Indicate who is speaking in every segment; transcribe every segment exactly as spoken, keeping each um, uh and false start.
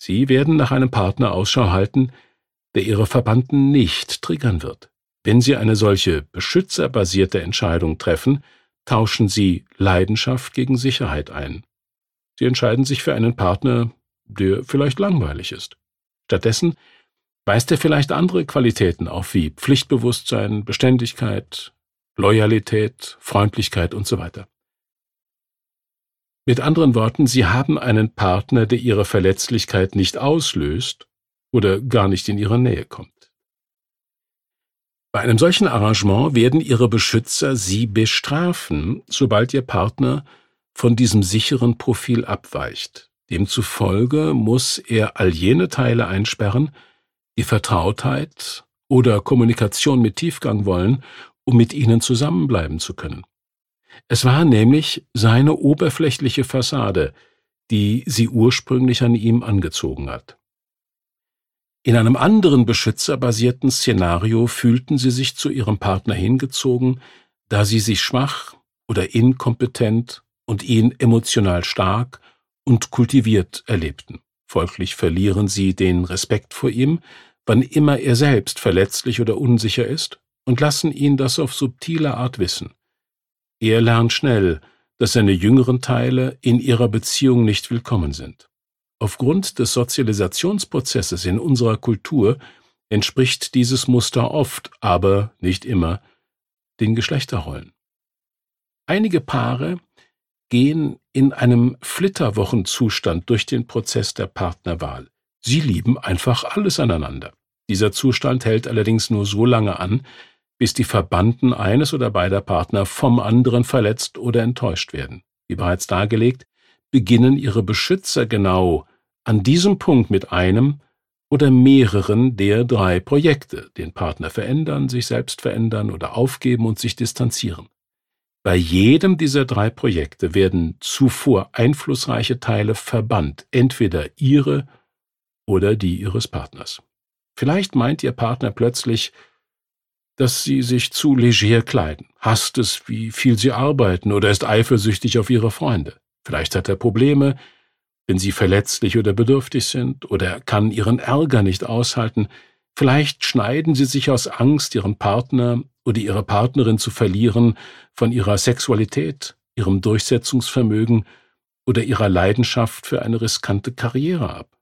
Speaker 1: Sie werden nach einem Partner Ausschau halten, der Ihre Verbannten nicht triggern wird. Wenn Sie eine solche beschützerbasierte Entscheidung treffen, tauschen Sie Leidenschaft gegen Sicherheit ein. Sie entscheiden sich für einen Partner, der vielleicht langweilig ist. Stattdessen weist er vielleicht andere Qualitäten auf wie Pflichtbewusstsein, Beständigkeit, Loyalität, Freundlichkeit und so weiter. Mit anderen Worten, Sie haben einen Partner, der Ihre Verletzlichkeit nicht auslöst oder gar nicht in Ihre Nähe kommt. Bei einem solchen Arrangement werden Ihre Beschützer Sie bestrafen, sobald Ihr Partner von diesem sicheren Profil abweicht. Demzufolge muss er all jene Teile einsperren, die Vertrautheit oder Kommunikation mit Tiefgang wollen, um mit Ihnen zusammenbleiben zu können. Es war nämlich seine oberflächliche Fassade, die Sie ursprünglich an ihm angezogen hat. In einem anderen beschützerbasierten Szenario fühlten Sie sich zu Ihrem Partner hingezogen, da Sie sich schwach oder inkompetent und ihn emotional stark und kultiviert erlebten. Folglich verlieren Sie den Respekt vor ihm, wann immer er selbst verletzlich oder unsicher ist, und lassen ihn das auf subtile Art wissen. Er lernt schnell, dass seine jüngeren Teile in Ihrer Beziehung nicht willkommen sind. Aufgrund des Sozialisationsprozesses in unserer Kultur entspricht dieses Muster oft, aber nicht immer, den Geschlechterrollen. Einige Paare gehen in einem Flitterwochenzustand durch den Prozess der Partnerwahl. Sie lieben einfach alles aneinander. Dieser Zustand hält allerdings nur so lange an, bis die Verbannten eines oder beider Partner vom anderen verletzt oder enttäuscht werden. Wie bereits dargelegt, beginnen ihre Beschützer genau an diesem Punkt mit einem oder mehreren der drei Projekte, den Partner verändern, sich selbst verändern oder aufgeben und sich distanzieren. Bei jedem dieser drei Projekte werden zuvor einflussreiche Teile verbannt, entweder ihre oder die ihres Partners. Vielleicht meint Ihr Partner plötzlich, dass Sie sich zu leger kleiden, hasst es, wie viel Sie arbeiten oder ist eifersüchtig auf Ihre Freunde. Vielleicht hat er Probleme, wenn Sie verletzlich oder bedürftig sind, oder er kann Ihren Ärger nicht aushalten. Vielleicht schneiden Sie sich aus Angst, Ihren Partner oder Ihre Partnerin zu verlieren, von Ihrer Sexualität, Ihrem Durchsetzungsvermögen oder Ihrer Leidenschaft für eine riskante Karriere ab.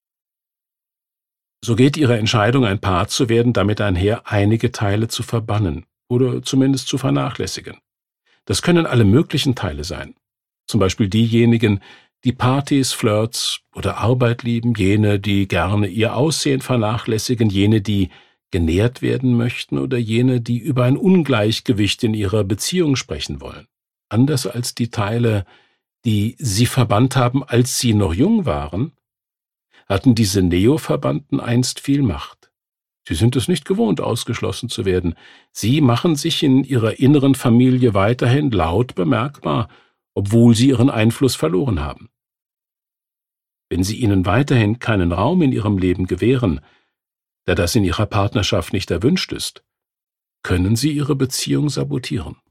Speaker 1: So geht Ihre Entscheidung, ein Paar zu werden, damit einher, einige Teile zu verbannen oder zumindest zu vernachlässigen. Das können alle möglichen Teile sein. Zum Beispiel diejenigen, die Partys, Flirts oder Arbeit lieben, jene, die gerne ihr Aussehen vernachlässigen, jene, die genährt werden möchten oder jene, die über ein Ungleichgewicht in ihrer Beziehung sprechen wollen. Anders als die Teile, die sie verbannt haben, als sie noch jung waren, hatten diese Neoverbannten einst viel Macht. Sie sind es nicht gewohnt, ausgeschlossen zu werden. Sie machen sich in ihrer inneren Familie weiterhin laut bemerkbar, obwohl sie ihren Einfluss verloren haben. Wenn Sie ihnen weiterhin keinen Raum in Ihrem Leben gewähren, da das in Ihrer Partnerschaft nicht erwünscht ist, können Sie Ihre Beziehung sabotieren.